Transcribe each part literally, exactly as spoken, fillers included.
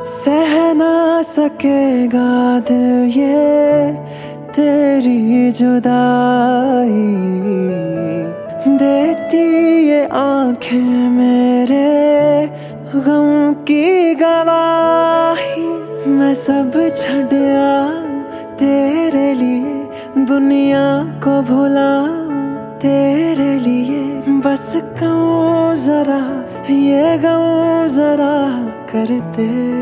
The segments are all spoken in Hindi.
सह ना सकेगा दिल ये तेरी जुदाई, देती ये आंखें मेरे गम की गवाही। मैं सब छड़िया तेरे लिए, दुनिया को भुला तेरे लिए, बस कहूँ जरा ये गम जरा करते।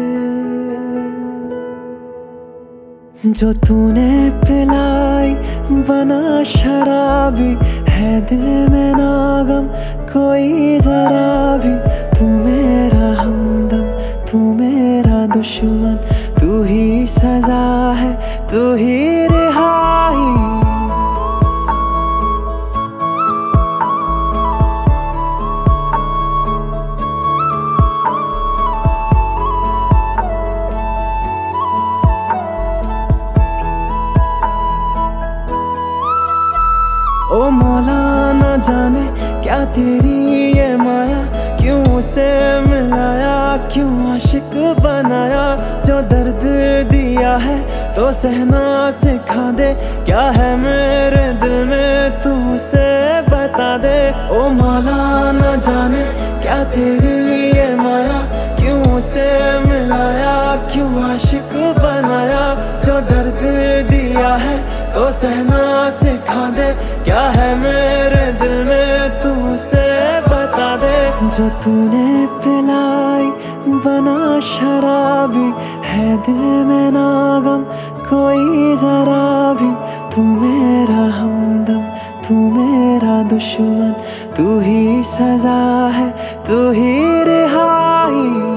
जो तूने पिलाई बना शराबी, है दिल में नागम कोई जरा भी। तू मेरा हमदम, तू मेरा दुश्मन, तू ही सजा है, तू ही रिहाई। ओ मौला न जाने क्या तेरी ये माया, क्यों उसे मिलाया, क्यों आशिक बनाया। जो दर्द दिया है तो सहना सिखा दे, क्या है मेरे दिल में तू उसे बता दे। ओ मौला न जाने क्या तेरी ये माया, क्यों उसे मिलाया, क्यों आशिक बनाया। जो दर्द दिया है तो सहना सिखा दे, क्या है मेरे दिल में तू उसे बता दे। जो तूने पिलाई बना शराबी, है दिल में नागम कोई जरा भी। तू मेरा हमदम, तू मेरा दुश्मन, तू ही सजा है, तू ही रिहाई।